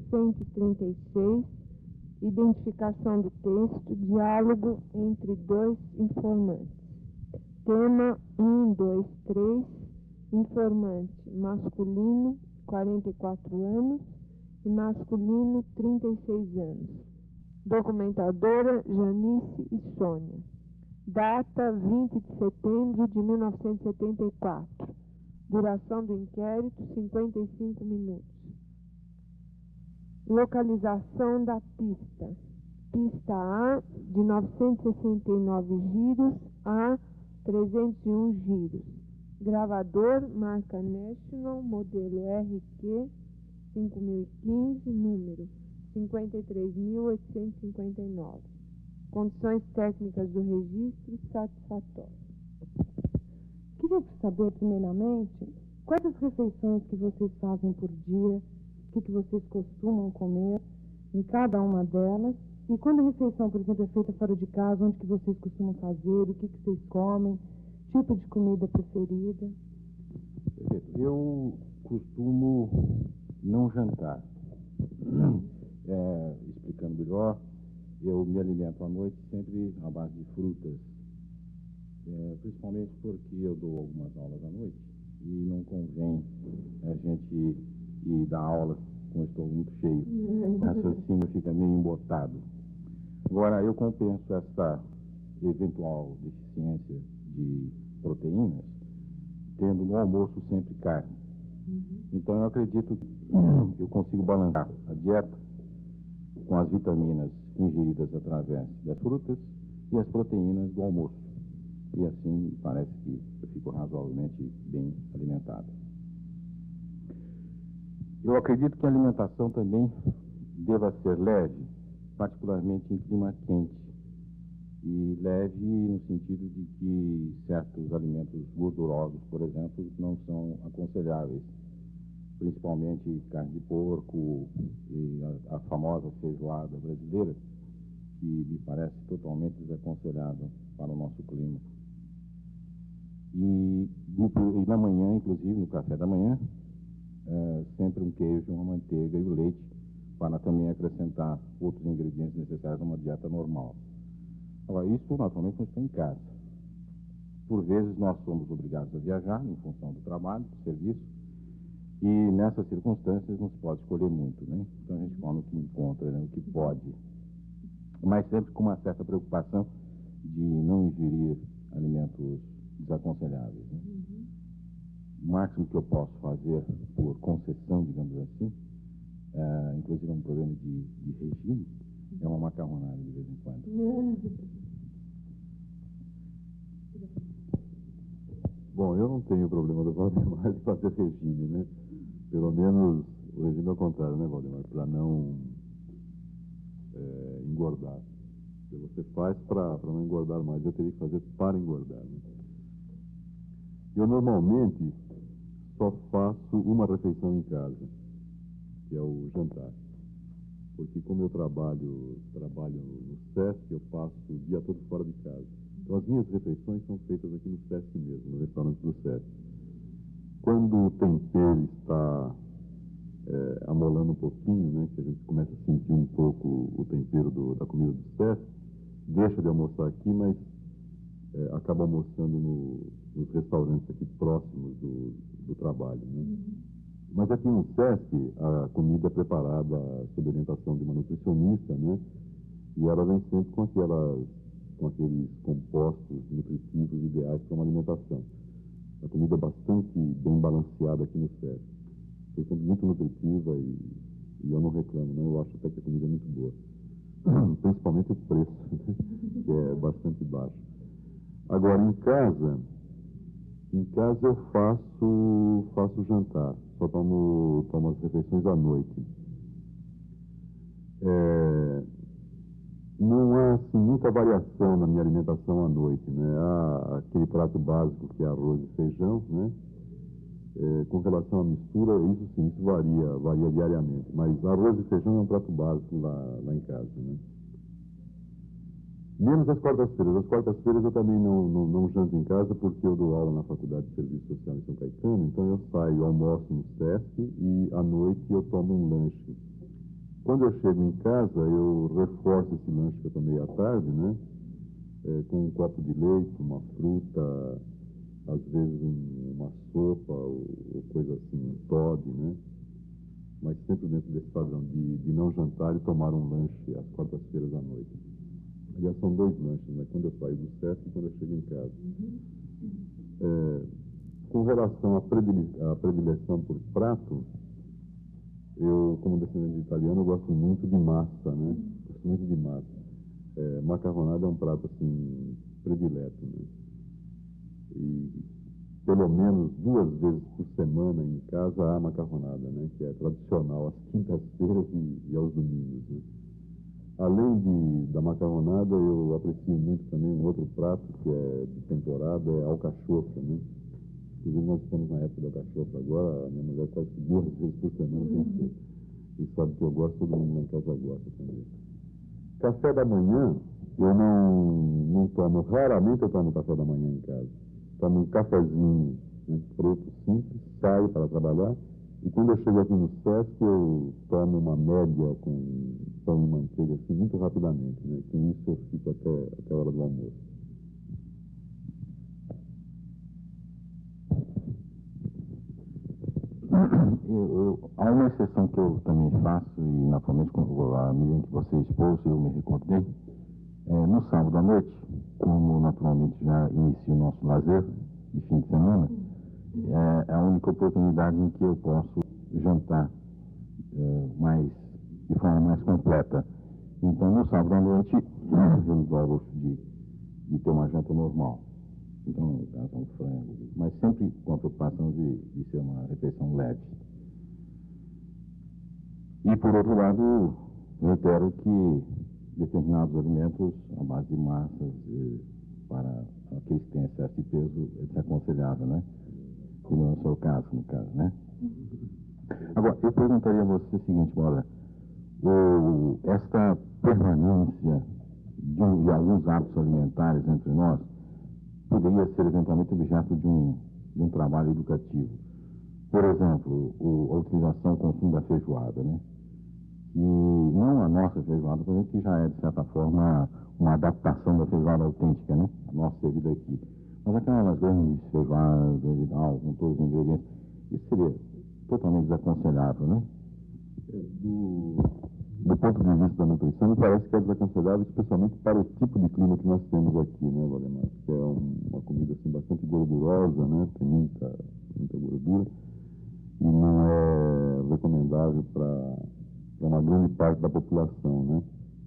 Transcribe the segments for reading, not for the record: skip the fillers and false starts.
136, identificação do texto, diálogo entre dois informantes. Tema 1, 2, 3, informante masculino, 44 anos, e masculino, 36 anos. Documentadora Janice e Sônia. Data 20 de setembro de 1974. Duração do inquérito, 55 minutos. Localização da pista. Pista A, de 969 giros a 301 giros. Gravador, marca National, modelo RQ 5015, número 53.859. Condições técnicas do registro satisfatórias. Queria saber, primeiramente, quais as refeições que vocês fazem por dia, o que vocês costumam comer em cada uma delas, e quando a refeição, por exemplo, é feita fora de casa, onde que vocês costumam fazer, o que vocês comem, tipo de comida preferida. Eu costumo não jantar. Explicando melhor, eu me alimento à noite sempre à base de frutas, principalmente porque eu dou algumas aulas à noite e não convém a gente ir dar aula com o estômago muito cheio. O raciocínio fica meio embotado. Agora, eu compenso essa eventual deficiência de proteínas tendo no almoço sempre carne. Então, eu acredito que eu consigo balancear a dieta com as vitaminas ingeridas através das frutas e as proteínas do almoço. E assim parece que eu fico razoavelmente bem alimentado. Eu acredito que a alimentação também deva ser leve, particularmente em clima quente. E leve no sentido de que certos alimentos gordurosos, por exemplo, não são aconselháveis. Principalmente carne de porco e a famosa feijoada brasileira, que me parece totalmente desaconselhável para o nosso clima. E na manhã, inclusive no café da manhã, sempre um queijo, uma manteiga e o leite, para também acrescentar outros ingredientes necessários a uma dieta normal. Agora, isso naturalmente não está em casa. Por vezes nós somos obrigados a viajar em função do trabalho, do serviço, e nessas circunstâncias não se pode escolher muito, né? Então a gente come o que encontra, né? O que pode. Mas sempre com uma certa preocupação de não ingerir alimentos desaconselháveis, né? O máximo que eu posso fazer por concessão, digamos assim, inclusive é um problema de regime, é uma macarronada de vez em quando. Bom, eu não tenho problema do Valdemar de fazer regime, né? Pelo menos o regime é o contrário, né, Valdemar? Para não engordar. Se você faz para não engordar mais, eu teria que fazer para engordar, né? Eu normalmente só faço uma refeição em casa, que é o jantar. Porque como eu trabalho no SESC, eu passo o dia todo fora de casa. Então as minhas refeições são feitas aqui no SESC mesmo, no restaurante do SESC. Quando o tempero está amolando um pouquinho, né, que a gente começa a sentir um pouco o tempero da comida do SESC, deixa de almoçar aqui, mas acaba almoçando nos restaurantes aqui próximos do trabalho, né? Mas aqui no SESC, a comida é preparada sob orientação de uma nutricionista, né? E ela vem sempre com aqueles compostos nutritivos ideais para uma alimentação. A comida é bastante bem balanceada aqui no SESC. É sempre muito nutritiva e eu não reclamo, né? Eu acho até que a comida é muito boa. Principalmente o preço, né? Que é bastante baixo. Agora, em casa eu faço jantar. Só tomo as refeições à noite. Não há assim, muita variação na minha alimentação à noite, né? Há aquele prato básico que é arroz e feijão, né? Com relação à mistura, isso sim, isso varia diariamente. Mas arroz e feijão é um prato básico lá em casa, né? Menos as quartas-feiras. As quartas-feiras eu também não janto em casa porque eu dou aula na Faculdade de Serviço Social em São Caetano. Então eu saio, almoço no SESC e à noite eu tomo um lanche Quando eu chego em casa, eu reforço esse lanche que eu tomei à tarde, né? Com um copo de leite, uma fruta, às vezes uma sopa ou coisa assim, um Toddy, né? Mas sempre dentro desse padrão de não jantar e tomar um lanche às quartas-feiras à noite. Aliás, são 2 lanches, né? Quando eu saio do SESC e quando eu chego em casa. Com relação à predileção por prato, eu, como descendente de italiano, eu gosto muito de massa, né? Gosto muito de massa. Macarronada é um prato, assim, predileto, né? E pelo menos 2 vezes por semana em casa há macarronada, né? Que é tradicional às quintas-feiras e aos domingos, né? Além da macarronada, eu aprecio muito também um outro prato que é de temporada, é a alcachofra, né? Inclusive, nós estamos na época da alcachofra agora, a minha mulher quase que 2 vezes por semana tem feito. E sabe que eu gosto, todo mundo lá em casa gosta também. Café da manhã, eu não tomo, raramente eu tomo café da manhã em casa. Tomo um cafezinho, né, preto, simples, saio para trabalhar, e quando eu chego aqui no SESC, eu tomo uma média com pão e manteiga, assim, muito rapidamente, né? Com isso eu fico até a hora do almoço. Há uma exceção que eu também faço, e naturalmente, à medida em que você expôs, eu me recordei. No sábado à noite, como naturalmente já inicia o nosso lazer de fim de semana, é a única oportunidade em que eu posso jantar de forma mais completa. Então, no sábado à noite, eu me dou ao luxo de ter uma janta normal. Então, no caso, um frango, mas sempre com a preocupação de ser uma refeição leve. E, por outro lado, eu reitero que determinados alimentos à base de massas, para aqueles que têm excesso de peso, é desaconselhável, né? Que não é o seu caso, no caso, né? Agora, eu perguntaria a você o seguinte, olha, esta permanência de alguns hábitos alimentares entre nós poderia ser eventualmente objeto de um trabalho educativo. Por exemplo, a utilização, o consumo da feijoada, né? E não a nossa feijoada, por exemplo, que já é, de certa forma, uma adaptação da feijoada autêntica, né? A nossa servida aqui. Mas aquelas grandes feijoadas e tal, com todos os ingredientes, isso seria totalmente desaconselhável, né? Do ponto de vista da nutrição, me parece que é desaconselhável, especialmente para o tipo de clima que nós temos aqui, né, Valdemar? Que é uma comida assim, bastante gordurosa, né? Tem muita gordura e não é recomendável para uma grande parte da população, né?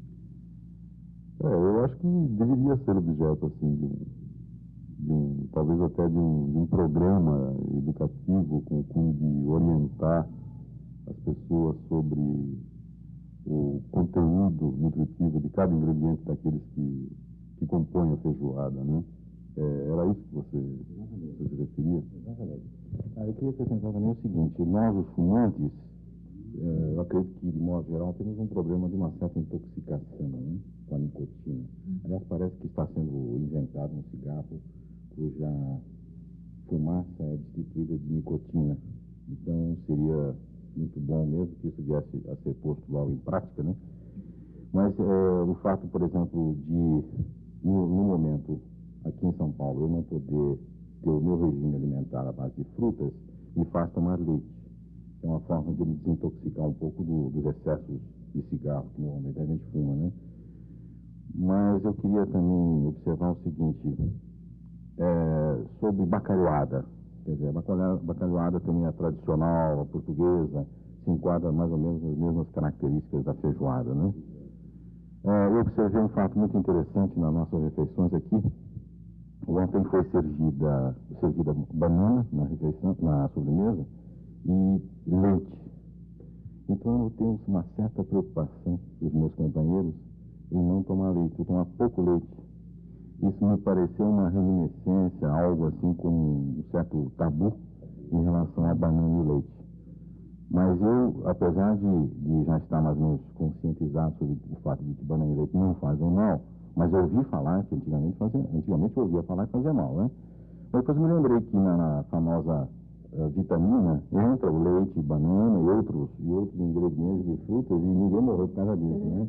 Eu acho que deveria ser objeto assim talvez até de um programa educativo com o fim de orientar as pessoas sobre o conteúdo nutritivo de cada ingrediente daqueles que compõem a feijoada, né? Era isso que você se referia? Exatamente. Eu queria acrescentar também o seguinte, nós os fumantes, eu acredito que, de modo geral, temos um problema de uma certa intoxicação, né, com a nicotina. Aliás, parece que está sendo inventado um cigarro cuja fumaça é destituída de nicotina. Então, seria muito bom mesmo que isso viesse a ser posto logo em prática, né? Mas o fato, por exemplo, de, no momento, aqui em São Paulo, eu não poder ter o meu regime alimentar à base de frutas, me faz tomar leite. É uma forma de me desintoxicar um pouco dos excessos de cigarro que normalmente a gente fuma, né? Mas eu queria também observar o seguinte, sobre bacalhoada. Quer dizer, a bacalhoada também é tradicional, a portuguesa, se enquadra mais ou menos nas mesmas características da feijoada, né? Eu observei um fato muito interessante nas nossas refeições aqui. Ontem foi servida banana na sobremesa e leite. Então eu tenho uma certa preocupação dos meus companheiros em não tomar leite, eu tomar pouco leite. Isso me pareceu uma reminiscência, algo assim como um certo tabu em relação à banana e o leite. Mas eu, apesar de já estar mais ou menos conscientizado sobre o fato de que banana e leite não fazem mal, mas eu ouvi falar que antigamente eu ouvia falar que fazia mal, né? Depois me lembrei que na famosa vitamina, entra o leite, banana e outros ingredientes de frutas e ninguém morreu por causa disso, né?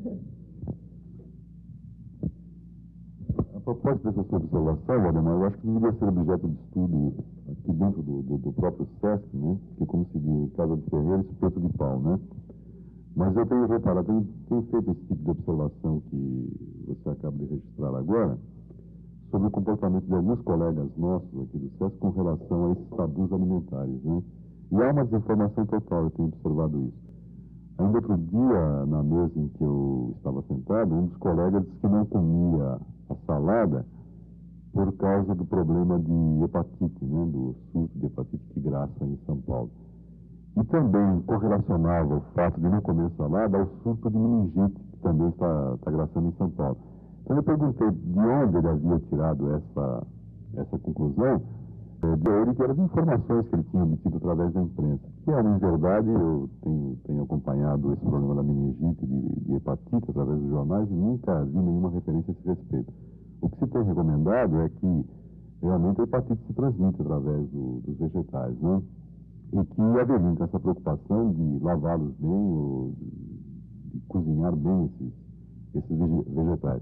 A propósito dessa sua observação, Valdemar, eu acho que deveria ser objeto de estudo aqui dentro do próprio SESC, né? Que, como se diz, casa de ferreiro, espeto de pau, né? Mas eu tenho reparado, tenho feito esse tipo de observação que você acaba de registrar agora, sobre o comportamento de alguns colegas nossos aqui do SESC com relação a esses tabus alimentares, né? E há uma desinformação total, eu tenho observado isso. Ainda outro dia, na mesa em que eu estava sentado, um dos colegas disse que não comia a salada por causa do problema de hepatite, né? Do surto de hepatite graça em São Paulo. E também correlacionava o fato de não comer salada ao surto de meningite, que também está graçando em São Paulo. Então eu perguntei de onde ele havia tirado essa conclusão, de ele, que eram as informações que ele tinha obtido através da imprensa. Que em verdade, eu tenho acompanhado esse problema da meningite, de hepatite, através dos jornais, e nunca vi nenhuma referência a esse respeito. O que se tem recomendado é que realmente a hepatite se transmite através dos vegetais, né? E que haveria então essa preocupação de lavá-los bem, ou de cozinhar bem esses vegetais.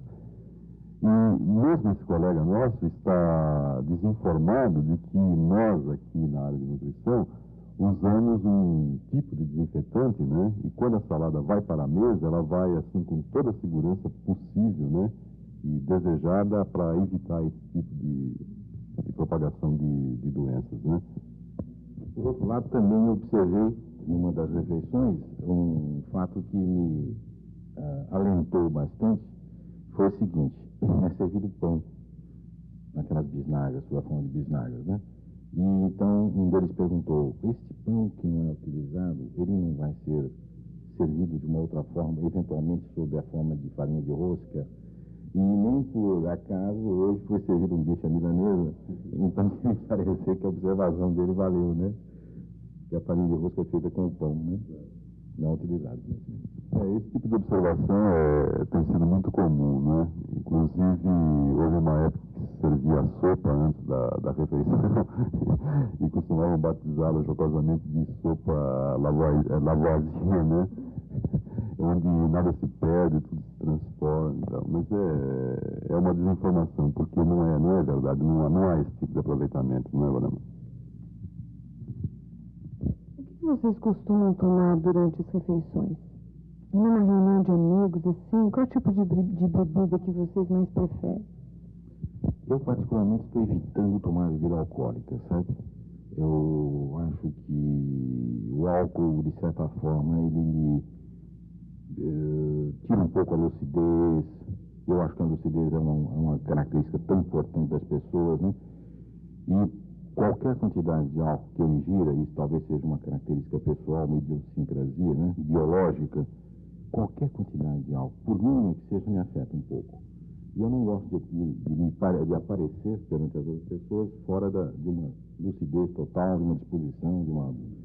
E mesmo esse colega nosso está desinformado de que nós aqui na área de nutrição usamos um tipo de desinfetante, né? E quando a salada vai para a mesa, ela vai assim com toda a segurança possível, né? E desejada para evitar esse tipo de propagação de doenças, né? Por outro lado, também observei, numa das refeições, um fato que me alentou bastante, foi o seguinte: é servido pão, naquelas bisnagas, sob a forma de bisnagas, né? E então um deles perguntou: este pão que não é utilizado, ele não vai ser servido de uma outra forma, eventualmente sob a forma de farinha de rosca? E nem por acaso hoje foi servido um bife à milanesa, então me pareceu que a observação dele valeu, né? Que a farinha de rosca é feita com o pão, né? Não utilizado. Esse tipo de observação tem sido muito comum, né? Inclusive, houve uma época que se servia a sopa antes da refeição e costumavam batizá-la jocosamente de sopa lavoisier, né? Onde nada se perde, tudo se transforma e tal. Mas é uma desinformação, porque não é verdade, não há esse tipo de aproveitamento, não é, Valdemar? O que vocês costumam tomar durante as refeições? Numa reunião de amigos, assim, qual tipo de bebida que vocês mais preferem? Eu, particularmente, estou evitando tomar bebida alcoólica, sabe? Eu acho que o álcool, de certa forma, ele tira um pouco a lucidez. Eu acho que a lucidez é uma característica tão importante das pessoas, né? E qualquer quantidade de álcool que eu ingira, isso talvez seja uma característica pessoal, uma idiosincrasia, né? Biológica, qualquer quantidade de álcool, por mínima que seja, me afeta um pouco. E eu não gosto de aparecer perante as outras pessoas fora de uma lucidez total, de uma disposição, de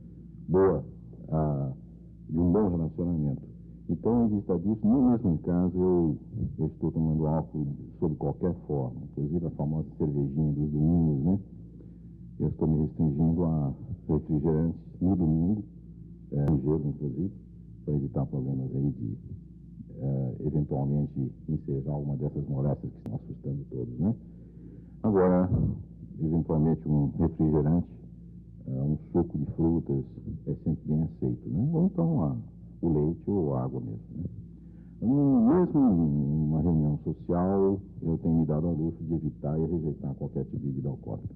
um bom relacionamento. Então, em vista disso, nem mesmo em casa eu estou tomando álcool sob qualquer forma, inclusive a famosa cervejinha dos domingos, né? Eu estou me restringindo a refrigerantes no domingo, gelo inclusive, para evitar problemas aí de eventualmente ensejar alguma dessas moléstias que estão assustando todos, né? Agora, eventualmente um refrigerante, um suco de frutas é sempre bem aceito, né? Ou então o leite ou a água mesmo, né? Mesmo em uma reunião social, eu tenho me dado ao luxo de evitar e rejeitar qualquer tipo de bebida alcoólica.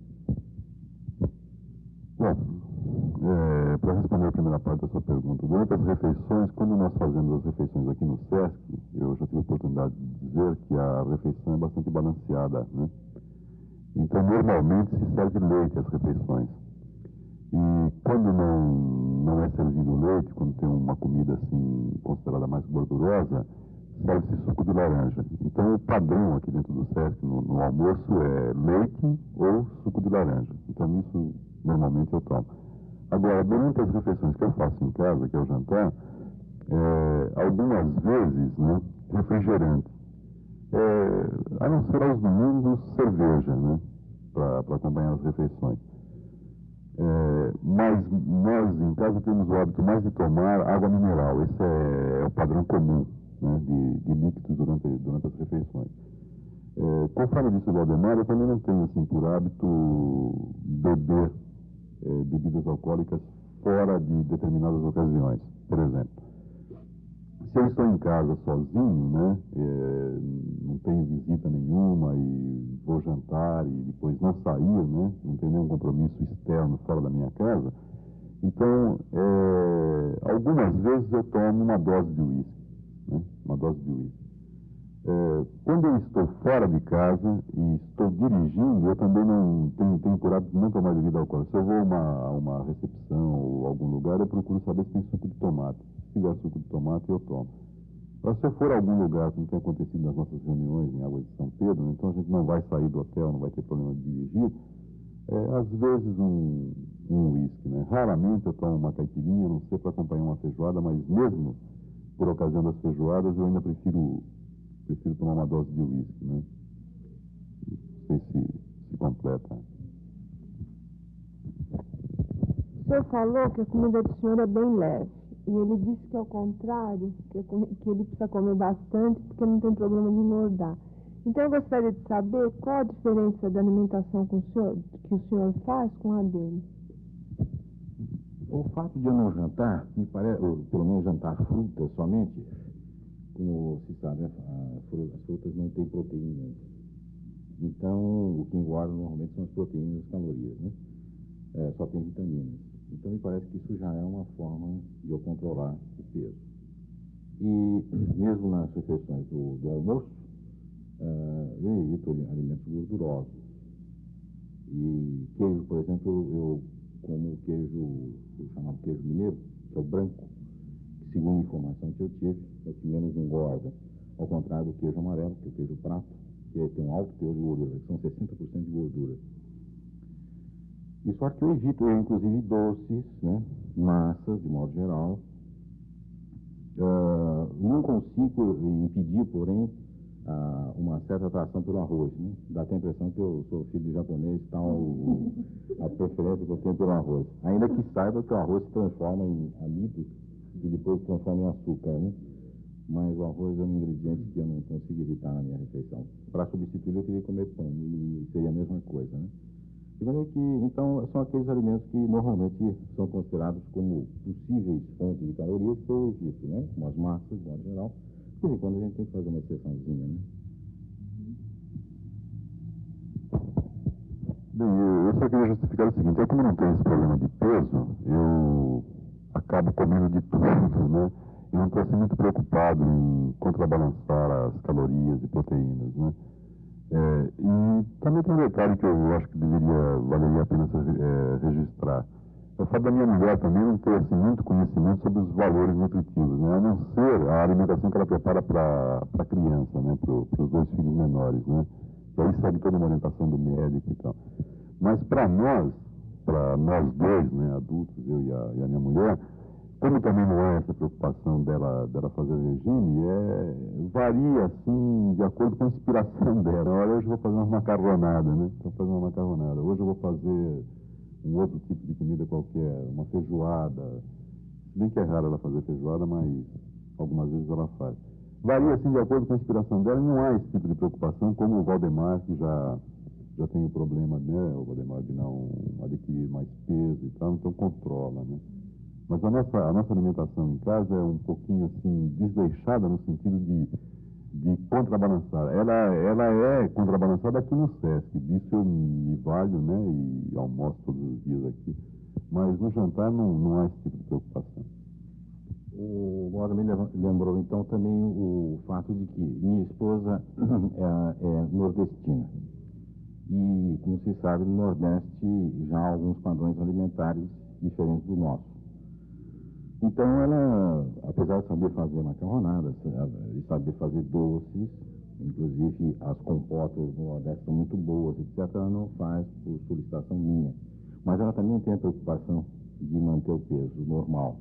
Bom, para responder a primeira parte da sua pergunta, durante as refeições, quando nós fazemos as refeições aqui no SESC, eu já tive a oportunidade de dizer que a refeição é bastante balanceada, né? Então, normalmente se serve leite às refeições. E quando não é servido leite, quando tem uma comida assim considerada mais gordurosa, serve-se suco de laranja. Então, o padrão aqui dentro do SESC no almoço é leite ou suco de laranja. Então, isso normalmente eu tomo. Agora, durante as refeições que eu faço em casa, que é o jantar, algumas vezes, né, refrigerante. A não ser aos domingos, cerveja, né, para acompanhar as refeições. Mas nós, em casa, temos o hábito mais de tomar água mineral. Esse é o padrão comum, né, de líquidos durante as refeições. Conforme disse o Valdemar, eu também não tenho, assim, por hábito beber bebidas alcoólicas fora de determinadas ocasiões. Por exemplo, se eu estou em casa sozinho, né, não tenho visita nenhuma e vou jantar e depois não sair, né, não tenho nenhum compromisso externo fora da minha casa, então, algumas vezes eu tomo uma dose de uísque, né, uma dose de uísque. Quando eu estou fora de casa e estou dirigindo, eu também não tenho por hábito não tomar bebida alcoólica. Se eu vou a uma recepção ou algum lugar, eu procuro saber se tem suco de tomate. Se tiver suco de tomate, eu tomo. Mas se eu for a algum lugar, como tem acontecido nas nossas reuniões em Águas de São Pedro, então a gente não vai sair do hotel, não vai ter problema de dirigir, às vezes um uísque, né? Raramente eu tomo uma caipirinha, não sei, para acompanhar uma feijoada, mas mesmo por ocasião das feijoadas, eu ainda prefiro tomar uma dose de uísque, né? Não sei se completa. O senhor falou que a comida do senhor é bem leve. E ele disse que, ao contrário, que ele precisa comer bastante porque não tem problema de engordar. Então, eu gostaria de saber qual a diferença da alimentação que o senhor faz com a dele. O fato de eu não jantar, me parece, ou pelo menos jantar frutas somente, como se sabe, as frutas não têm proteínas. Então, o que engorda normalmente são as proteínas e as calorias, né? Só tem vitaminas. Então, me parece que isso já é uma forma de eu controlar o peso. E, mesmo nas refeições do almoço, eu evito alimentos gordurosos. E queijo, por exemplo, eu como o chamado queijo mineiro, que é o branco, que, segundo a informação que eu tive, é o que menos engorda, ao contrário do queijo amarelo, que é o queijo prato, que tem um alto teor de gordura, que são 60% de gordura. E só que eu evito, inclusive, doces, né, massas, de modo geral. Não consigo impedir, porém, uma certa atração pelo arroz, né? Dá até a impressão que eu sou filho de japonês, tal, a preferência que eu tenho pelo arroz. Ainda que saiba que o arroz se transforma em amido e depois se transforma em açúcar, né? Mas o arroz é um ingrediente que eu não consigo evitar na minha refeição. Para substituir, eu teria que comer pão e seria a mesma coisa, né? Então, são aqueles alimentos que normalmente são considerados como possíveis fontes de calorias que eu evito, né? Como as massas, de modo geral. De vez em quando a gente tem que fazer uma exceçãozinha, né? Bem, eu só queria justificar o seguinte: como não tenho esse problema de peso, eu acabo comendo de tudo, né? Eu não estou assim muito preocupado em contrabalançar as calorias e proteínas, né? E também tem um detalhe que eu acho que valeria a pena registrar. O fato da minha mulher também não ter assim, muito conhecimento sobre os valores nutritivos, né? A não ser a alimentação que ela prepara para a criança, né? Para os dois filhos menores, né? E aí segue toda uma orientação do médico e tal. Mas para nós dois, né, adultos, eu e a minha mulher, como também não é essa preocupação dela fazer regime, varia assim, de acordo com a inspiração dela. Olha, hoje eu vou fazer uma macarronada, né? Estou fazendo uma macarronada. Hoje eu vou fazer um outro tipo de comida qualquer, uma feijoada. Se bem que é raro ela fazer feijoada, mas algumas vezes ela faz. Varia assim, de acordo com a inspiração dela, e não há esse tipo de preocupação, como o Valdemar, que já tem o problema, né? O Valdemar de não adquirir mais peso e tal, então controla, né? Mas a nossa alimentação em casa é um pouquinho assim desleixada no sentido de contrabalançar. Ela é contrabalançada aqui no SESC, disso eu me valho, né, e almoço todos os dias aqui. Mas no jantar não há esse tipo de preocupação. O Mauro me lembrou então também o fato de que minha esposa é nordestina. E, como se sabe, no Nordeste já há alguns padrões alimentares diferentes do nosso. Então, ela, apesar de saber fazer macarronadas e saber fazer doces, inclusive as compotas no Nordeste são muito boas, etc., ela não faz por solicitação minha. Mas ela também tem a preocupação de manter o peso normal.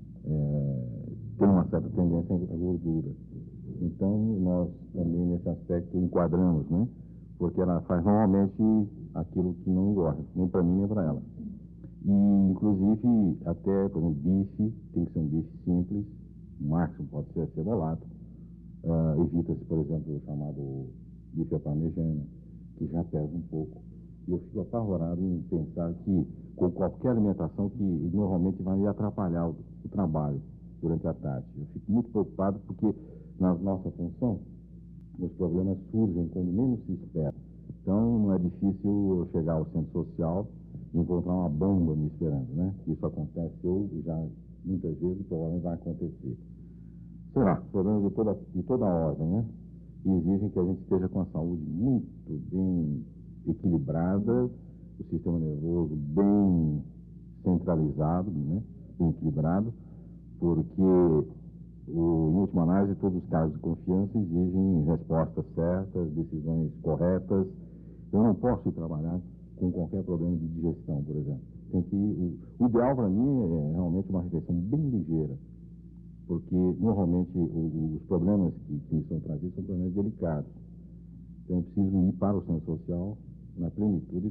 Tem uma certa tendência à gordura. Então, nós também, nesse aspecto, enquadramos, né? Porque ela faz normalmente aquilo que não engorda, nem para mim, nem para ela. E, inclusive, até, por exemplo, bife, tem que ser um bife simples, o máximo pode ser acebolado. Evita-se, por exemplo, o chamado bife à parmegiana, que já pesa um pouco. E eu fico apavorado em pensar que, com qualquer alimentação, que normalmente vai me atrapalhar o trabalho durante a tarde. Eu fico muito preocupado porque, na nossa função, os problemas surgem quando menos se espera. Então, não é difícil eu chegar ao centro social e encontrar uma bomba me esperando, né? Isso aconteceu já muitas vezes e provavelmente vai acontecer. Sei lá, problemas de toda ordem, né? E exigem que a gente esteja com a saúde muito bem equilibrada, o sistema nervoso bem centralizado, né? Bem equilibrado, porque, em última análise, todos os casos de confiança exigem respostas certas, decisões corretas. Eu não posso ir trabalhar com qualquer problema de digestão, por exemplo. O ideal para mim é realmente uma refeição bem ligeira, porque normalmente os problemas que me são trazidos são problemas delicados. Então eu preciso ir para o centro social na plenitude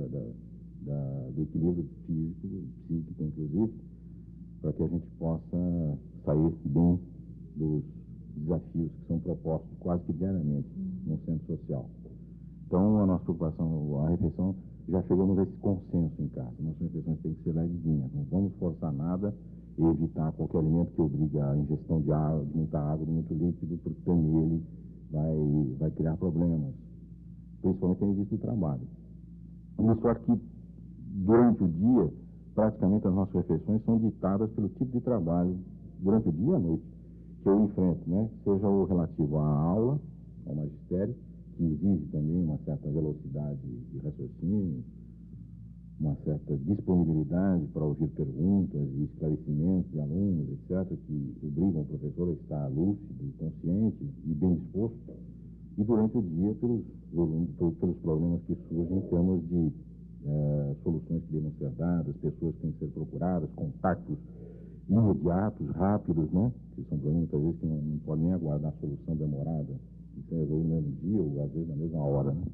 do equilíbrio físico, psíquico, inclusive, para que a gente possa sair bem dos desafios que são propostos quase que diariamente no centro social. Então, a nossa preocupação, a refeição, já chegamos a esse consenso em casa. Nossas refeições têm que ser levezinhas, não vamos forçar nada e evitar qualquer alimento que obriga a ingestão de água, de muita água, de muito líquido, porque também ele vai criar problemas, principalmente no início do trabalho. De sorte que, durante o dia, praticamente as nossas refeições são ditadas pelo tipo de trabalho, durante o dia e à noite, que eu enfrento, né? Seja o relativo à aula, ao magistério, que exige também uma certa velocidade de raciocínio, uma certa disponibilidade para ouvir perguntas e esclarecimentos de alunos, etc., que obrigam o professor a estar lúcido, consciente e bem disposto. E durante o dia, pelos problemas que surgem em termos de soluções que devem ser dadas, pessoas que têm que ser procuradas, contactos imediatos, rápidos, né? Que são problemas, muitas vezes, que não podem nem aguardar a solução demorada. Isso é resolvido no mesmo dia ou, às vezes, na mesma hora, né?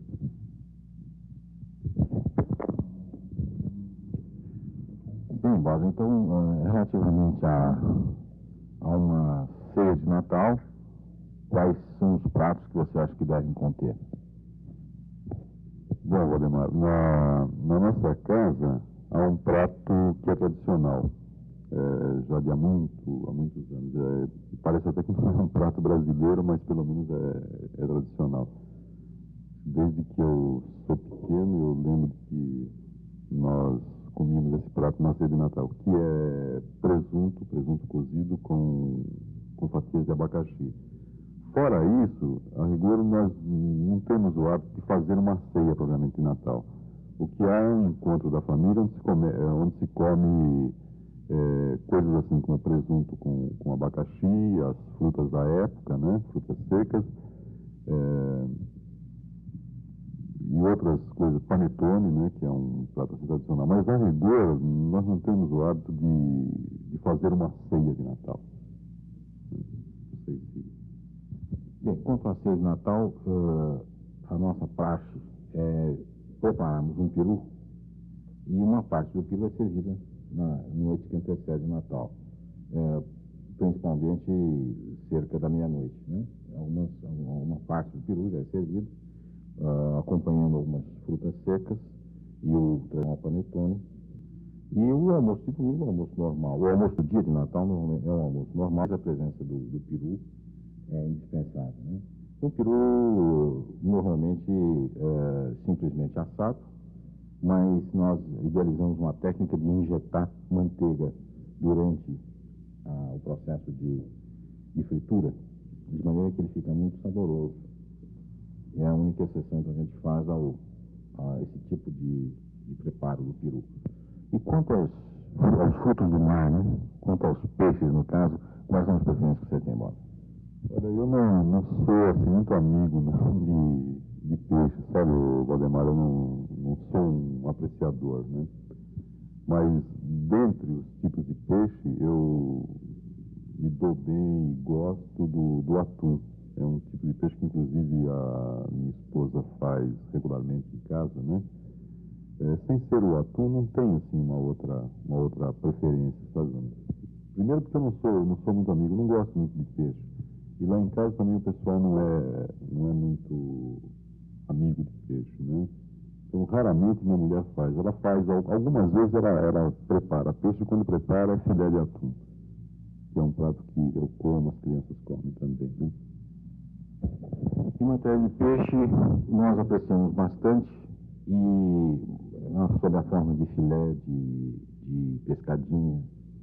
Bem, Bob, então, relativamente a uma ceia de Natal, quais são os pratos que você acha que devem conter? Bom, Valdemar, na nossa casa há um prato que é tradicional, já de há muitos anos. Parece até que não é um prato brasileiro, mas pelo menos é tradicional. Desde que eu sou pequeno, eu lembro que nós comíamos esse prato na ceia de Natal, que é presunto cozido com fatias de abacaxi. Fora isso, a rigor, nós não temos o hábito de fazer uma ceia propriamente de Natal. O que há é um encontro da família onde se come coisas assim como presunto com abacaxi, as frutas da época, né, frutas secas, e outras coisas, panetone, né, que é um prato assim tradicional. Mas, a rigor, nós não temos o hábito de fazer uma ceia de Natal. Não sei se... Bem, quanto à ceia de Natal, a nossa praxe é prepararmos um peru e uma parte do peru é servida na noite que antecede o Natal, principalmente cerca da meia-noite, né? Uma parte do peru já é servida, acompanhando algumas frutas secas e o panetone. E o almoço de domingo é um almoço normal. O almoço do dia de Natal normalmente é um almoço normal, mas a presença do peru é indispensável, né? O peru normalmente simplesmente assado, mas nós idealizamos uma técnica de injetar manteiga durante o processo de fritura, de maneira que ele fica muito saboroso. É a única exceção que a gente faz a esse tipo de preparo do peru. E quanto aos frutos do mar, né? Quanto aos peixes, no caso, quais são as preferências que você tem, Bob? Olha, eu não sou assim, muito amigo, não, de peixe, sabe, Valdemar? Eu não sou um apreciador, né? Mas, dentre os tipos de peixe, eu me dou bem e gosto do atum. É um tipo de peixe que, inclusive, a minha esposa faz regularmente em casa, né? Sem ser o atum, não tem assim uma outra preferência, sabe? Primeiro porque eu não sou muito amigo, não gosto muito de peixe. E lá em casa também o pessoal não é muito amigo de peixe, né? Então, raramente minha mulher faz. Ela faz, algumas vezes ela prepara peixe, quando prepara é filé de atum, que é um prato que eu como, as crianças comem também, né? Em matéria de peixe, nós apreciamos bastante e sob a forma de filé, de pescadinha,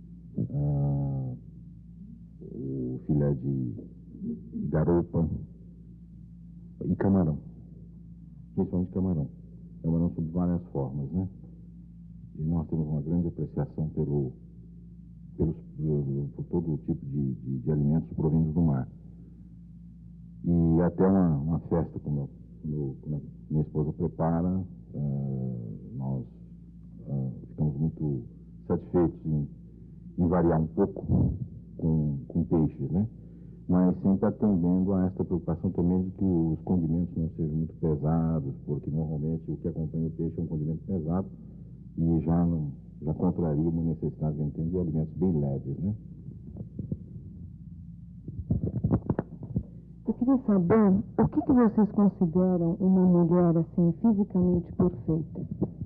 o filé de garopa e camarão, principalmente camarão. Camarão sob várias formas, né? E nós temos uma grande apreciação por todo o tipo de alimentos provindos do mar. E até uma festa, quando minha esposa prepara, nós ficamos muito satisfeitos em variar um pouco com peixes, né? Mas sempre atendendo a esta preocupação também de que os condimentos não sejam muito pesados, porque normalmente o que acompanha o peixe é um condimento pesado e já contraria uma necessidade de alimentos bem leves, né? Eu queria saber o que vocês consideram uma mulher assim fisicamente perfeita?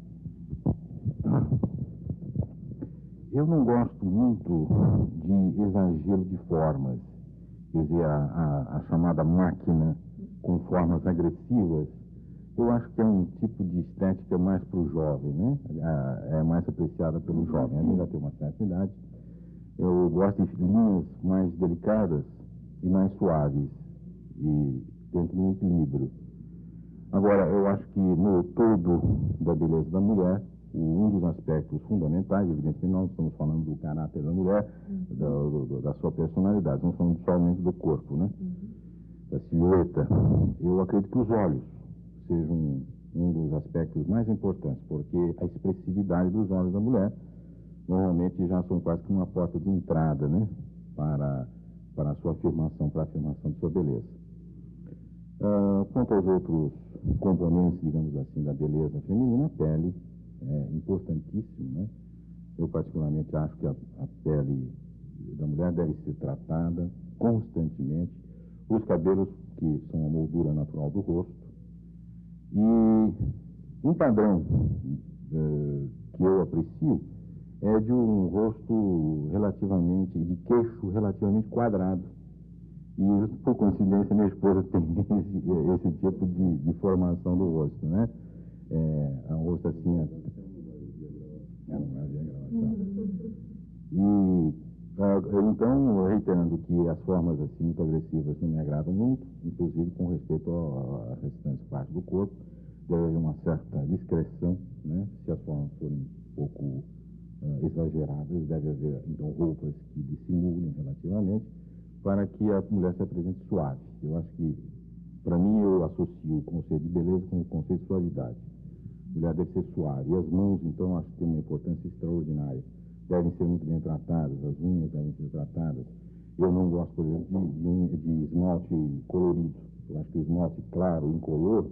Eu não gosto muito de exagero de formas. Quer dizer, a chamada máquina com formas agressivas, eu acho que é um tipo de estética mais para o jovem, né? É mais apreciada pelo jovem. A gente já tem uma certa idade. Eu gosto de linhas mais delicadas e mais suaves, e dentro de um equilíbrio. Agora, eu acho que no todo da beleza da mulher, um dos aspectos fundamentais, evidentemente nós não estamos falando do caráter da mulher, da sua personalidade, estamos falando somente do corpo, né? Da silhueta. Eu acredito que os olhos sejam um dos aspectos mais importantes, porque a expressividade dos olhos da mulher normalmente já são quase que uma porta de entrada, né? Para a sua afirmação, para a afirmação de sua beleza. Quanto aos outros componentes, digamos assim, da beleza feminina, a pele é importantíssimo, né? Eu particularmente acho que a pele da mulher deve ser tratada constantemente, os cabelos, que são a moldura natural do rosto, e um padrão que eu aprecio é de um rosto de queixo relativamente quadrado. E, por coincidência, minha esposa tem esse tipo de formação do rosto, né? É um rosto assim... não havia gravação. E, então, reiterando que as formas assim muito agressivas não me agradam muito, inclusive com respeito às restantes partes do corpo, deve haver uma certa discreção, né? Se as formas forem um pouco exageradas, deve haver, então, roupas que dissimulem relativamente, para que a mulher se apresente suave. Eu acho que, para mim, eu associo o conceito de beleza com o conceito de suavidade. A mulher deve ser suave. E as mãos, então, acho que tem uma importância extraordinária. Devem ser muito bem tratadas, as unhas devem ser tratadas. Eu não gosto, por exemplo, de esmalte colorido. Eu acho que o esmalte claro, incolor,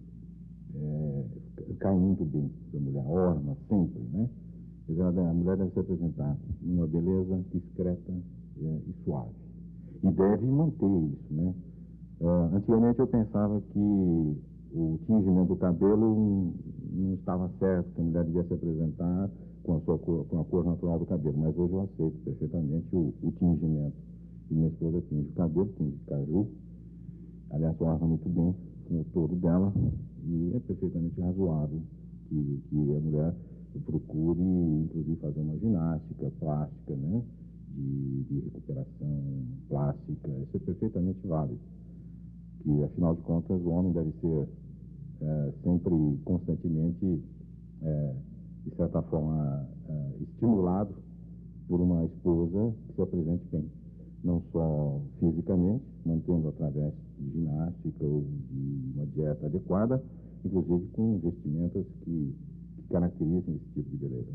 cai muito bem para a mulher. Orna sempre, né? A mulher deve se apresentar numa beleza discreta e suave. E deve manter isso, né? Antigamente eu pensava que o tingimento do cabelo não estava certo, que a mulher devia se apresentar com a cor natural do cabelo, mas hoje eu aceito perfeitamente o tingimento. E minha esposa tinge o cabelo, tinge de caju, aliás, orna muito bem com o todo dela, e é perfeitamente razoável que a mulher procure, inclusive, fazer uma ginástica plástica, né? De recuperação plástica, isso é perfeitamente válido. Que, afinal de contas, o homem deve ser sempre, constantemente, de certa forma, estimulado por uma esposa que se apresente bem, não só fisicamente, mantendo através de ginástica ou de uma dieta adequada, inclusive com vestimentas que caracterizem esse tipo de beleza.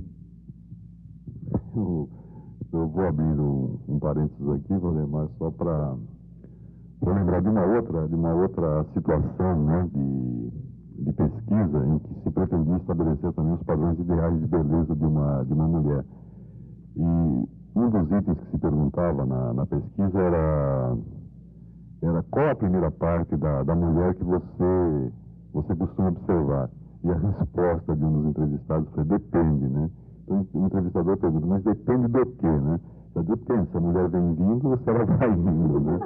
Eu vou abrir um parênteses aqui, Valdemar, só para lembrar de uma outra situação, né, de pesquisa em que se pretendia estabelecer também os padrões ideais de beleza de uma mulher. E um dos itens que se perguntava na pesquisa era qual a primeira parte da mulher que você costuma observar. E a resposta de um dos entrevistados foi: depende, né? Então o entrevistador pergunta: mas depende do quê, né? Depende se a mulher vem vindo ou se ela vai indo, né?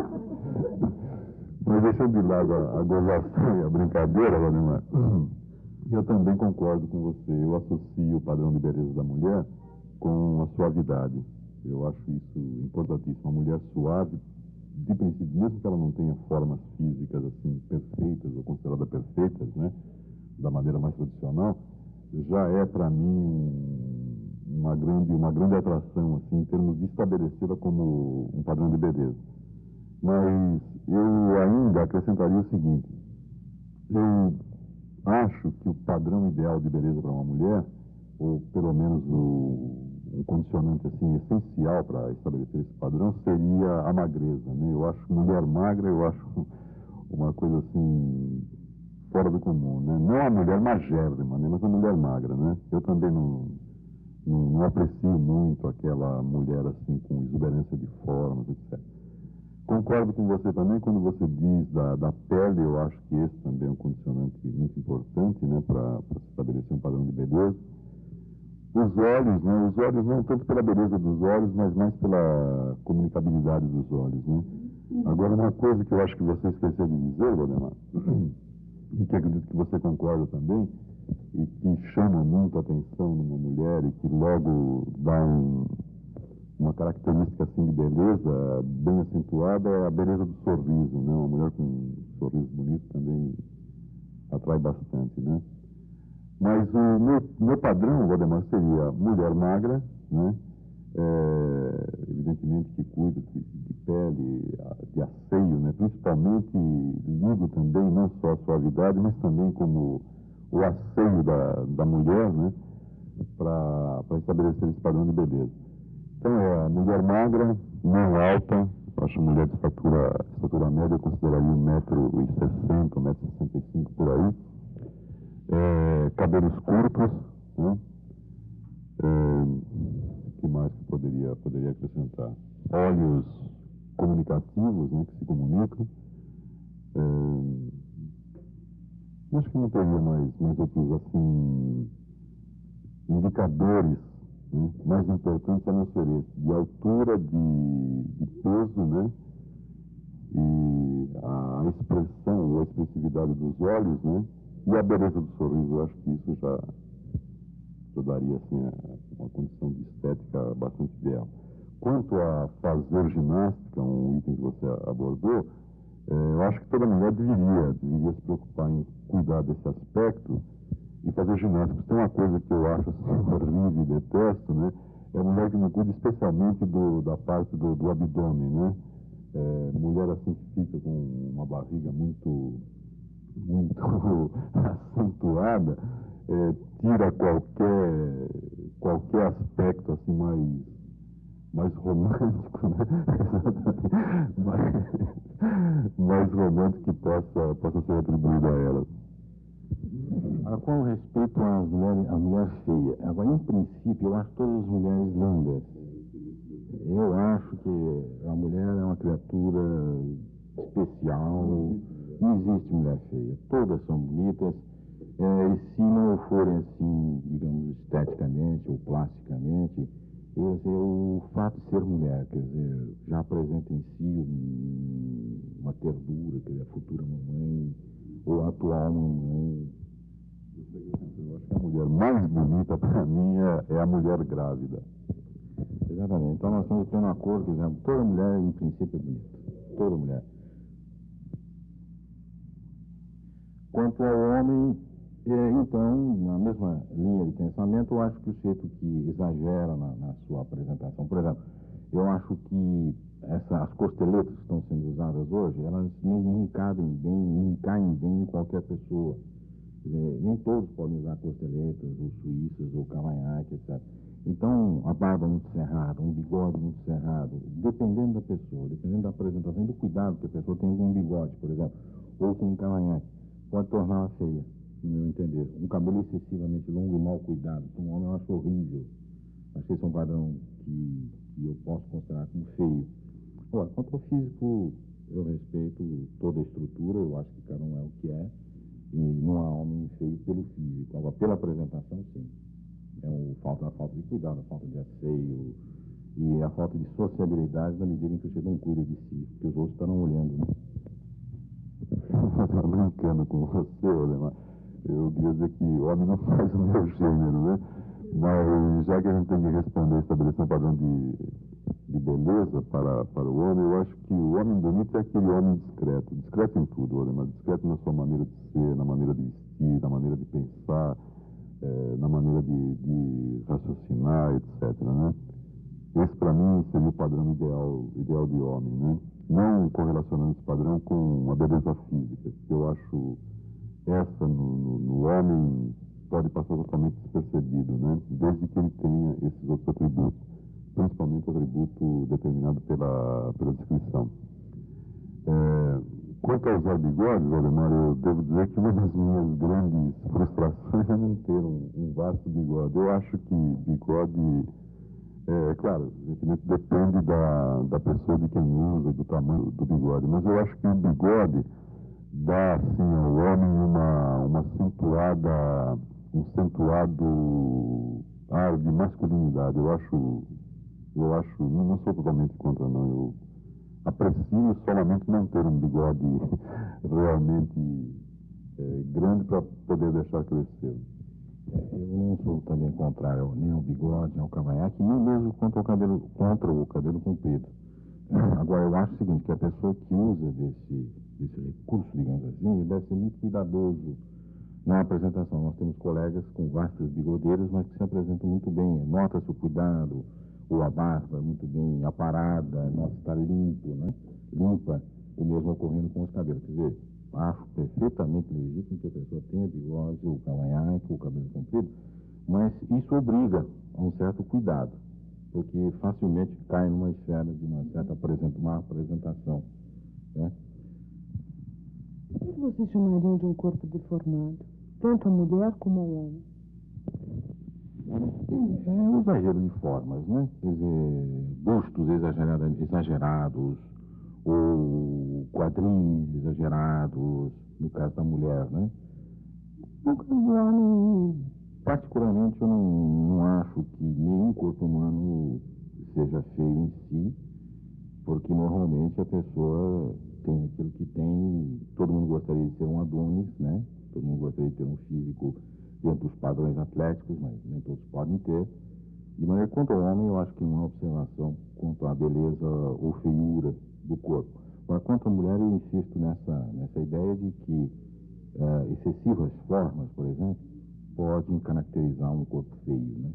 Mas deixando de lado a gozação e a brincadeira, Valdemar, eu também concordo com você. Eu associo o padrão de beleza da mulher com a suavidade. Eu acho isso importantíssimo. A mulher suave, de princípio, mesmo que ela não tenha formas físicas assim perfeitas ou consideradas perfeitas, né, da maneira mais tradicional, já é para mim uma grande atração assim, em termos de estabelecê-la como um padrão de beleza. Mas eu ainda acrescentaria o seguinte: eu acho que o padrão ideal de beleza para uma mulher, ou pelo menos um condicionante assim essencial para estabelecer esse padrão, seria a magreza, né? Eu acho mulher magra, eu acho uma coisa assim fora do comum, né? Não a mulher magérrima, né? Mas a mulher magra, né? Eu também não aprecio muito aquela mulher assim com exuberância de formas, etc. Concordo com você também quando você diz da pele. Eu acho que esse também é um condicionante muito importante, né, para se estabelecer um padrão de beleza. Os olhos, né? Os olhos não tanto pela beleza dos olhos, mas mais pela comunicabilidade dos olhos, né? Agora, uma coisa que eu acho que você esqueceu de dizer, Valdemar, e que acredito que você concorda também, e que chama muito a atenção numa mulher e que logo dá uma característica assim de beleza bem acentuada, é a beleza do sorriso, né? Uma mulher com um sorriso bonito também atrai bastante, né? Mas o meu padrão, Valdemar, seria mulher magra, né? Evidentemente que cuida de pele, de asseio, né? Principalmente ligo também não só a suavidade, mas também como o asseio da mulher, né? Para estabelecer esse padrão de beleza. Então é a mulher magra, não alta. Acho mulher de estatura média, eu consideraria 1,60 m, 1,65 m por aí. Cabelos curtos, né? O que mais que poderia acrescentar? Olhos comunicativos, né, que se comunicam. Acho que não teria mais outros assim indicadores, né, mais importantes a não ser esse: de altura, de peso, né, e a expressão ou a expressividade dos olhos, né, e a beleza do sorriso. Eu acho que isso já daria assim uma condição de estética bastante ideal. Quanto a fazer ginástica, um item que você abordou, eu acho que toda mulher deveria se preocupar em cuidar desse aspecto e fazer ginástica. Tem uma coisa que eu acho assim, horrível e detesto, né? É a mulher que não cuida especialmente da parte do abdômen, né? Mulher assim que fica com uma barriga muito acentuada, tira qualquer aspecto assim mais romântico, né? mais romântico que possa ser atribuído a ela. Com respeito à mulher feia, agora, em princípio, eu acho todas as mulheres lindas. Eu acho que a mulher é uma criatura especial. Não existe mulher feia. Todas são bonitas. E se não forem assim, digamos, esteticamente ou plasticamente, quer dizer, o fato de ser mulher, quer dizer, já apresenta em si uma ternura, quer dizer, a futura mamãe ou a atual mamãe. Eu acho que a mulher mais bonita para mim é a mulher grávida. Exatamente. Então nós estamos tendo um acordo, por exemplo, toda mulher em princípio é bonita. Toda mulher. Quanto ao homem, então, na mesma linha de pensamento, eu acho que o sujeito que exagera na sua apresentação, por exemplo, eu acho que as costeletas que estão sendo usadas hoje, elas não cabem bem, não caem bem em qualquer pessoa. Nem todos podem usar costeletas, ou suíças, ou cavanhaque, etc. Então, a barba muito cerrada, um bigode muito cerrado, dependendo da pessoa, dependendo da apresentação e do cuidado que a pessoa tem com um bigode, por exemplo, ou com um cavanhaque, pode torná-la feia. no meu entender. Um cabelo excessivamente longo e mal cuidado, para um homem eu acho horrível. Acho que esse é um padrão que eu posso considerar como feio. Agora, quanto ao físico, eu respeito toda a estrutura, eu acho que cada um é o que é, e não há homem feio pelo físico. Agora, pela apresentação, sim. É a falta de cuidado, a falta de asseio e a falta de sociabilidade na medida em que você não cuida de si, porque os outros estarão olhando, né? Brincando com você, Ademar, eu queria dizer que o homem não faz o meu gênero, né? Mas já que a gente tem que responder, estabelecer um padrão de beleza para o homem, eu acho que o homem bonito é aquele homem discreto. Discreto em tudo, Ademar. Discreto na sua maneira de ser, na maneira de vestir, na maneira de pensar, na maneira de raciocinar, etc, né? Esse, para mim, seria o padrão ideal de homem, né? Não correlacionando esse padrão com a beleza física, que eu acho essa no homem pode passar totalmente despercebido, né? Desde que ele tenha esses outros atributos, principalmente o atributo determinado pela descrição. Quanto a usar bigodes, Ademar, eu devo dizer que uma das minhas grandes frustrações é não ter um vasto bigode. Eu acho que bigode, claro, evidentemente depende da pessoa, de quem usa, do tamanho do bigode, mas eu acho que o bigode dá, assim, ao homem um acentuado ar de masculinidade. Eu acho, não sou totalmente contra, não. Eu aprecio solamente não ter um bigode realmente grande para poder deixar crescer. Eu não sou também contrário nem ao bigode, nem ao cavanhaque, nem mesmo contra o cabelo comprido. Agora, eu acho o seguinte, que a pessoa que usa desse recurso, digamos assim, ele deve ser muito cuidadoso na apresentação. Nós temos colegas com vastas bigodeiras, mas que se apresentam muito bem. Nota-se o cuidado, ou a barba muito bem aparada, nota está limpo, né? Limpa, o mesmo ocorrendo com os cabelos. Quer dizer, acho perfeitamente legítimo que a pessoa tenha bigode, ou cavanhaque, ou cabelo comprido, mas isso obriga a um certo cuidado, porque facilmente cai numa esfera de uma certa má apresentação, né? O que vocês chamariam de um corpo deformado? Tanto a mulher como o homem? É um exagero de formas, né? Quer dizer, bustos exagerados, ou quadris exagerados, no caso da mulher, né? No caso do homem, particularmente, eu não acho que nenhum corpo humano seja feio em si, porque normalmente a pessoa tem aquilo que tem, todo mundo gostaria de ser um Adonis, né? Todo mundo gostaria de ter um físico dentro dos padrões atléticos, mas nem todos podem ter. De maneira que, quanto ao homem, eu acho que não há observação quanto à beleza ou feiura do corpo. Agora, quanto à mulher, eu insisto nessa ideia de que excessivas formas, por exemplo, podem caracterizar um corpo feio, né?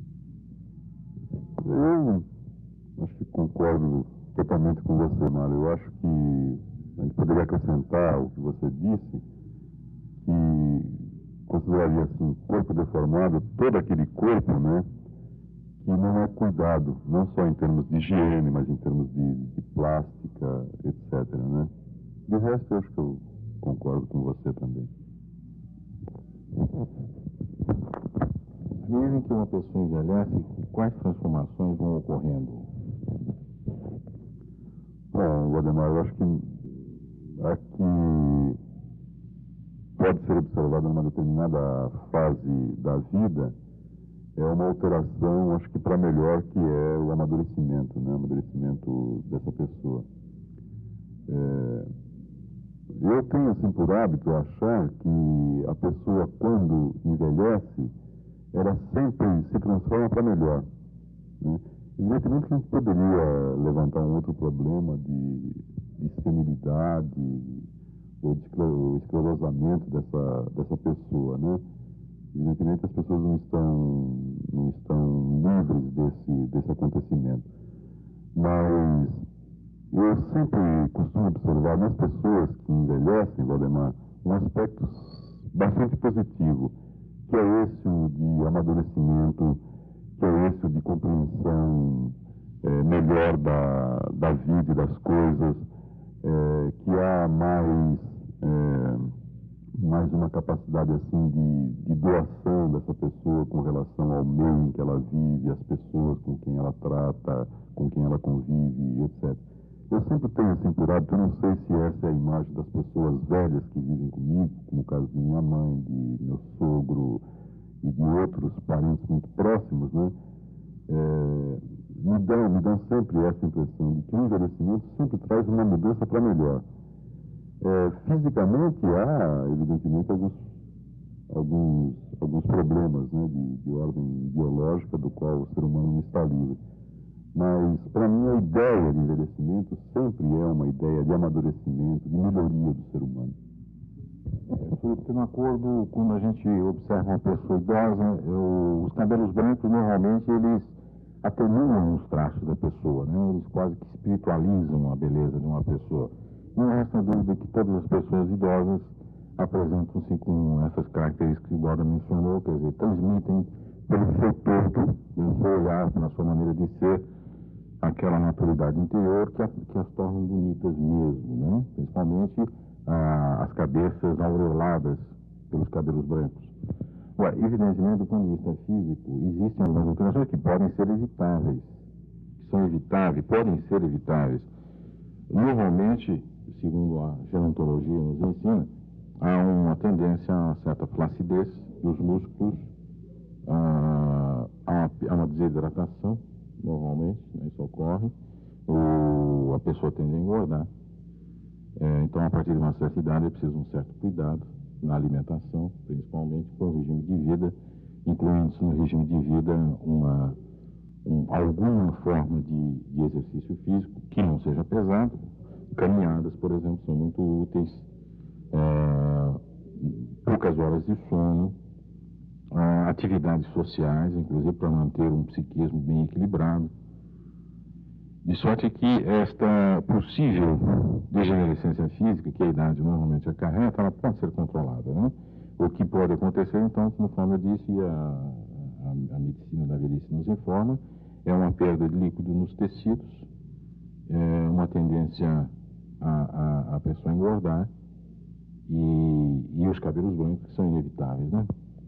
Eu acho que concordo totalmente com você, Mário. Eu acho que a gente poderia acrescentar o que você disse, que consideraria assim, corpo deformado, todo aquele corpo, né, que não é cuidado, não só em termos de higiene, mas em termos de plástica, etc, né? De resto, eu acho que eu concordo com você também. À medida que uma pessoa envelhece, quais transformações vão ocorrendo? Bom, Ademar, eu acho que aqui pode ser observado numa determinada fase da vida uma alteração, acho que para melhor, que é o amadurecimento, né? O amadurecimento dessa pessoa. Eu tenho, assim, por hábito achar que a pessoa, quando envelhece, ela sempre se transforma para melhor, né? Evidentemente que a gente poderia levantar um outro problema de senilidade ou de esclerosamento dessa pessoa, né? Evidentemente as pessoas não estão livres desse acontecimento, mas eu sempre costumo observar nas pessoas que envelhecem, Valdemar, um aspecto bastante positivo, que é esse de amadurecimento, que é esse de compreensão melhor da vida e das coisas, que há mais uma uma capacidade assim de doação dessa pessoa com relação ao meio em que ela vive, as pessoas com quem ela trata, com quem ela convive, etc. Eu sempre tenho assim por hábito, eu não sei se essa é a imagem das pessoas velhas que vivem comigo, como o caso de minha mãe, de meu sogro e de outros parentes muito próximos, né? Me dão sempre essa impressão de que o envelhecimento sempre traz uma mudança para melhor. Fisicamente há, evidentemente, alguns problemas, né, de ordem biológica do qual o ser humano não está livre. Mas, para mim, a ideia de envelhecimento sempre é uma ideia de amadurecimento, de melhoria do ser humano. Estou de acordo, quando a gente observa uma pessoa idosa, os cabelos brancos, normalmente, eles atenuam os traços da pessoa, né? Eles quase que espiritualizam a beleza de uma pessoa. Não resta dúvida que todas as pessoas idosas apresentam-se com essas características que o Borda mencionou, quer dizer, transmitem pelo seu todo, pelo seu olhar, pela sua maneira de ser, aquela maturidade interior que as tornam bonitas mesmo, né? Principalmente as cabeças aureoladas pelos cabelos brancos. Evidentemente, do ponto de vista físico, existem algumas alterações que podem ser evitáveis, podem ser evitáveis. Normalmente, segundo a gerontologia nos ensina, há uma tendência a certa flacidez dos músculos, a uma desidratação, normalmente, né, isso ocorre, a pessoa tende a engordar. Então, a partir de uma certa idade, é preciso um certo cuidado na alimentação, principalmente com o regime de vida, incluindo-se no regime de vida alguma forma de exercício físico que não seja pesado. Caminhadas, por exemplo, são muito úteis, poucas horas de sono, atividades sociais, inclusive para manter um psiquismo bem equilibrado. De sorte que esta possível degenerescência física, que a idade normalmente acarreta, ela pode ser controlada, né? O que pode acontecer, então, conforme eu disse, a medicina da velhice nos informa, é uma perda de líquido nos tecidos, uma tendência a pessoa engordar e os cabelos brancos que são inevitáveis, né?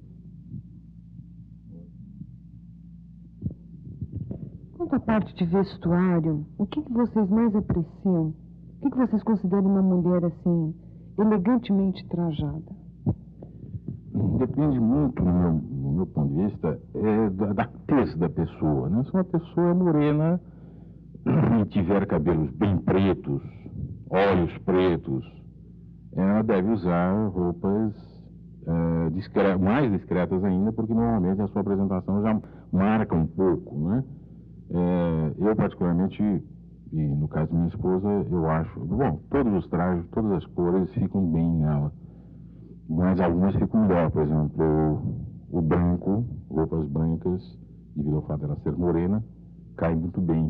Quanto à parte de vestuário, o que vocês mais apreciam? O que vocês consideram uma mulher, assim, elegantemente trajada? Depende muito, no meu ponto de vista, da tez da pessoa, né? Se uma pessoa é morena e tiver cabelos bem pretos, olhos pretos, ela deve usar roupas mais discretas ainda, porque normalmente a sua apresentação já marca um pouco, né? Eu particularmente, e no caso de minha esposa, eu acho, bom, todos os trajes, todas as cores ficam bem nela, mas algumas ficam melhor. Por exemplo, o branco, roupas brancas, devido ao fato dela ser morena, cai muito bem.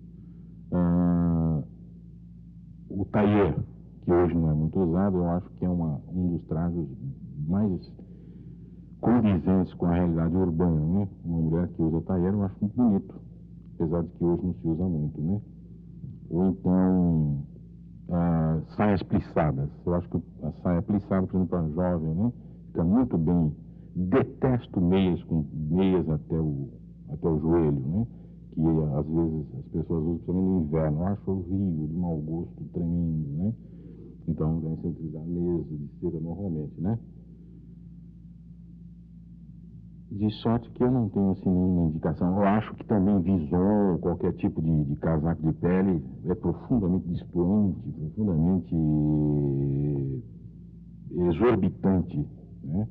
O tailleur, que hoje não é muito usado, eu acho que é um dos trajes mais condizentes com a realidade urbana, né? Uma mulher que usa tailleur eu acho muito bonito, apesar de que hoje não se usa muito, né? Ou então saias plissadas. Eu acho que a saia plissada, por exemplo, para jovem, né, fica muito bem. Detesto meias com meias até o joelho, né? Que às vezes as pessoas usam principalmente no inverno. Eu acho horrível, de mau gosto tremendo, né? Então deve ser utilizar meias de seda normalmente, né? De sorte que eu não tenho assim nenhuma indicação. Eu acho que também vison, qualquer tipo de casaco de pele, é profundamente destoante, profundamente exorbitante, né?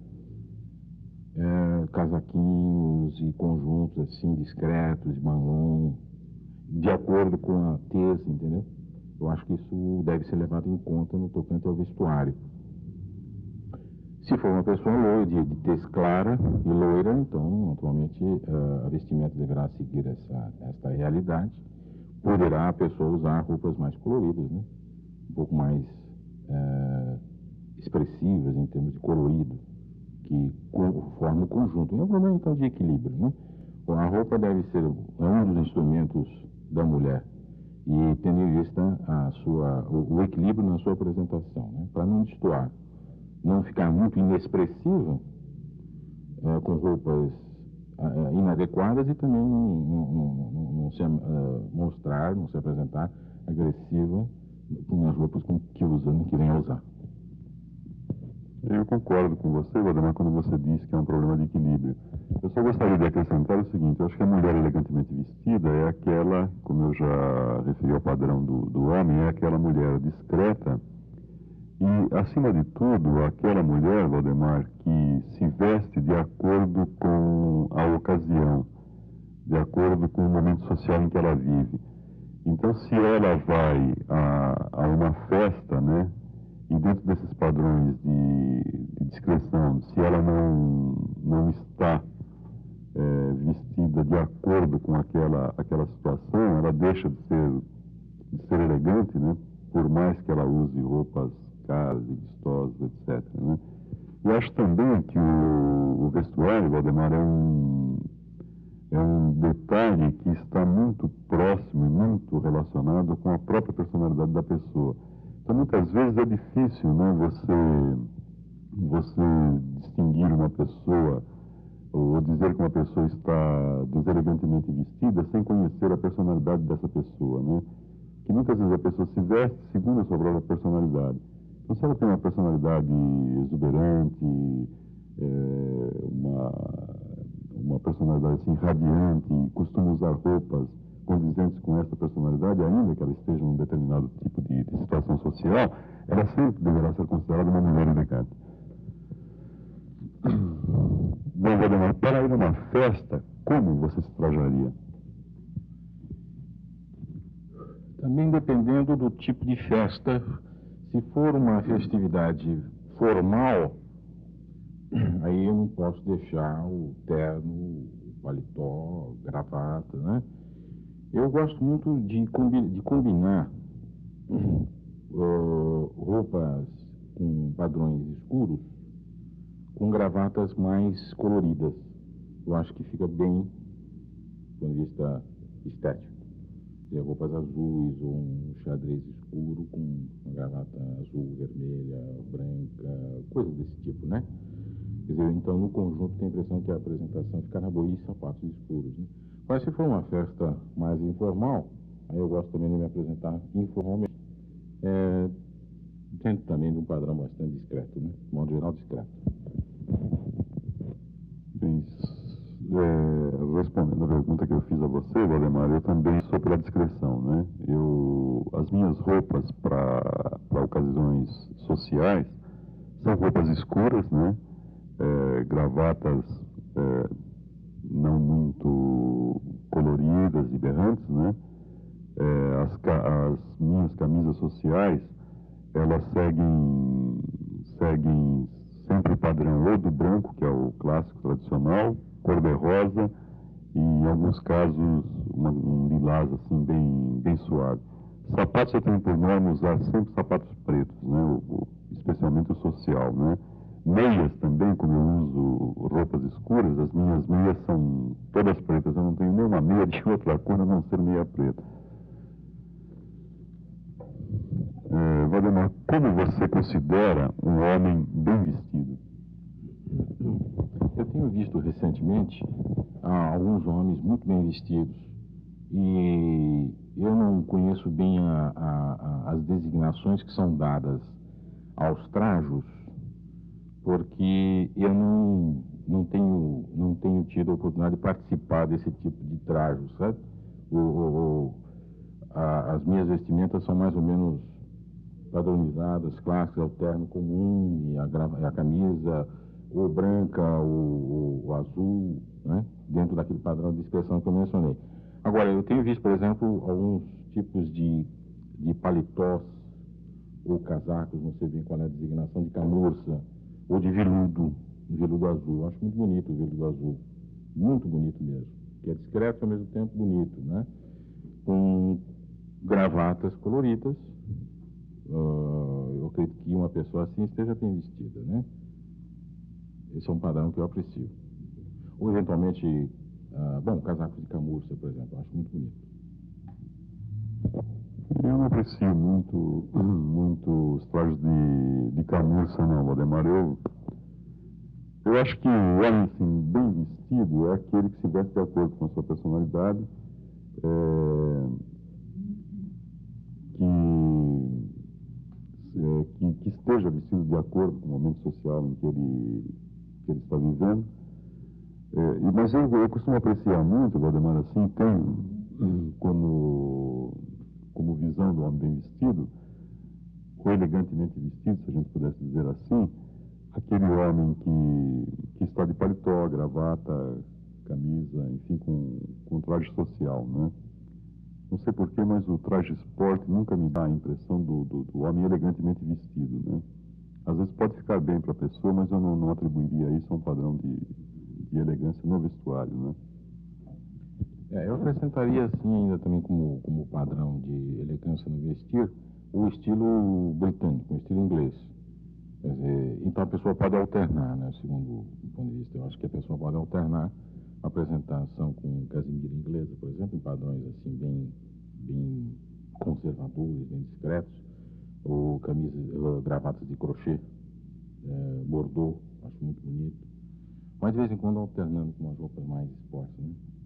Casaquinhos e conjuntos assim discretos, de manlã, de acordo com a tez, entendeu? Eu acho que isso deve ser levado em conta no tocante ao vestuário. Se for uma pessoa loira, de tez clara e loira, então, naturalmente, a vestimenta deverá seguir esta realidade. Poderá a pessoa usar roupas mais coloridas, né? Um pouco mais expressivas em termos de colorido, que formam o conjunto. É um problema, então, de equilíbrio, né? A roupa deve ser um dos instrumentos da mulher e tendo em vista o equilíbrio na sua apresentação, né? Para não destoar não ficar muito inexpressiva, com roupas inadequadas, e também não se mostrar, não se apresentar agressiva com as roupas que usa, que vem a usar. Eu concordo com você, Valdemar, quando você disse que é um problema de equilíbrio. Eu só gostaria de acrescentar o seguinte: eu acho que a mulher elegantemente vestida é aquela, como eu já referi ao padrão do homem, é aquela mulher discreta e, acima de tudo, aquela mulher, Valdemar, que se veste de acordo com a ocasião, de acordo com o momento social em que ela vive. Então, se ela vai a uma festa, né, e dentro desses padrões de discrição, se ela não está vestida de acordo com aquela situação, ela deixa de ser elegante, né, por mais que ela use roupas caras e vistosas, etc., né. E acho também que o vestuário, Valdemar, é um detalhe que está muito próximo e muito relacionado com a própria personalidade da pessoa. Então, muitas vezes é difícil, né, você distinguir uma pessoa ou dizer que uma pessoa está deselegantemente vestida sem conhecer a personalidade dessa pessoa, né? Que muitas vezes a pessoa se veste segundo a sua própria personalidade. Então, se ela tem uma personalidade exuberante, uma personalidade assim radiante, e costuma usar roupas condizentes com essa personalidade, ainda que ela esteja em um determinado tipo de situação social, ela sempre deverá ser considerada uma mulher elegante. Bom, Valdemar, para ir a uma festa, como você se trajaria? Também dependendo do tipo de festa. Se for uma festividade formal, aí eu não posso deixar o terno, o paletó, gravata, né? Eu gosto muito de combinar roupas com padrões escuros com gravatas mais coloridas. Eu acho que fica bem do ponto de vista estético. Ter roupas azuis ou um xadrez escuro com uma gravata azul, vermelha, branca, coisas desse tipo, né? Quer dizer, então no conjunto tem a impressão que a apresentação fica na boa, e sapatos escuros, né? Mas se for uma festa mais informal, aí eu gosto também de me apresentar informalmente. Dentro também de um padrão bastante discreto, né? De modo geral, discreto. Bem, respondendo a pergunta que eu fiz a você, Valdemar, eu também sou pela discrição, né? As minhas roupas para ocasiões sociais são roupas escuras, né? Gravatas não muito coloridas e berrantes, né? As minhas camisas sociais, elas seguem sempre o padrão ou do branco, que é o clássico tradicional, cor-de-rosa e, em alguns casos, um lilás assim bem suave. Sapatos eu tenho por norma usar sempre sapatos pretos, né? Especialmente o social, né? Meias também, como eu uso roupas escuras, as minhas meias são todas pretas. Eu não tenho nenhuma meia de outra cor a não ser meia preta. Valdemar, como você considera um homem bem vestido? Eu tenho visto recentemente alguns homens muito bem vestidos, e eu não conheço bem as designações que são dadas aos trajos, porque eu não tenho tido a oportunidade de participar desse tipo de trajo, sabe? As minhas vestimentas são mais ou menos padronizadas, clássicas, o terno comum e a camisa ou branca ou azul, né? Dentro daquele padrão de expressão que eu mencionei. Agora, eu tenho visto, por exemplo, alguns tipos de paletós ou casacos, não sei bem qual é a designação, de camurça ou de veludo azul. Eu acho muito bonito o veludo azul, muito bonito mesmo, que é discreto e ao mesmo tempo bonito, né? Com gravatas coloridas. Eu acredito que uma pessoa assim esteja bem vestida, né? Esse é um padrão que eu aprecio. Ou, eventualmente, casacos de camurça, por exemplo, eu acho muito bonito. Eu não aprecio muito os trajes de camurça, não, Valdemar. Eu acho que o homem, assim, bem vestido é aquele que se veste de acordo com a sua personalidade, que esteja vestido de acordo com o momento social em que ele está vivendo. Mas eu costumo apreciar muito, Valdemar, assim, tem como visão do homem bem vestido, ou elegantemente vestido, se a gente pudesse dizer assim, aquele homem que está de paletó, gravata, camisa, enfim, com traje social, né? Não sei porquê, mas o traje esporte nunca me dá a impressão do homem elegantemente vestido, né? Às vezes pode ficar bem para a pessoa, mas eu não atribuiria isso a um padrão de elegância no vestuário, né? Eu acrescentaria, assim, ainda também como padrão de elegância no vestir, o estilo britânico, o estilo inglês. Quer dizer, então a pessoa pode alternar, né? Segundo o ponto de vista, eu acho que a pessoa pode alternar a apresentação com casimira inglesa, por exemplo, em padrões assim bem conservadores, bem discretos, ou gravatas de crochê, bordô, acho muito bonito. Mas de vez em quando alternando com umas roupas mais esportes, né?